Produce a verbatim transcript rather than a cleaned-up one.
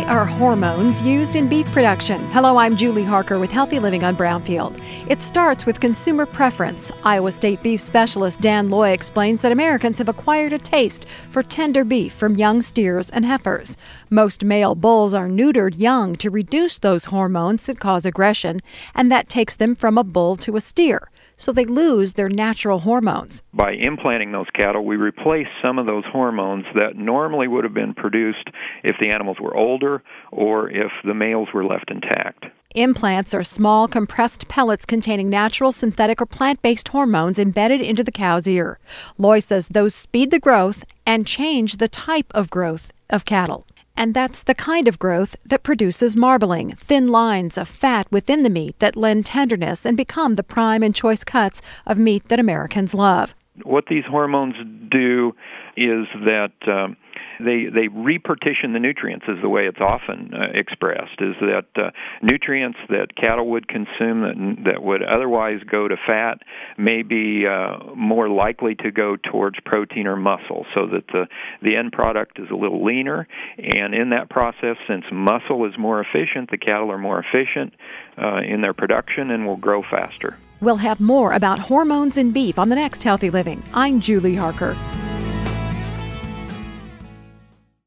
are hormones used in beef production? Hello, I'm Julie Harker with Healthy Living on Brownfield. It starts with consumer preference. Iowa State beef specialist Dan Loy explains that Americans have acquired a taste for tender beef from young steers and heifers. Most male bulls are neutered young to reduce those hormones that cause aggression, and that takes them from a bull to a steer, so they lose their natural hormones. By implanting those cattle, we replace some of those hormones that normally would have been produced if the animals were older or if the males were left intact. Implants are small, compressed pellets containing natural, synthetic, or plant-based hormones embedded into the cow's ear. Loy says those speed the growth and change the type of growth of cattle. And that's the kind of growth that produces marbling, thin lines of fat within the meat that lend tenderness and become the prime and choice cuts of meat that Americans love. What these hormones do is that um, they they repartition the nutrients, is the way it's often uh, expressed, is that uh, nutrients that cattle would consume that, that would otherwise go to fat may be uh, more likely to go towards protein or muscle, so that the, the end product is a little leaner. And in that process, since muscle is more efficient, the cattle are more efficient uh, in their production and will grow faster. We'll have more about hormones in beef on the next Healthy Living. I'm Julie Harker.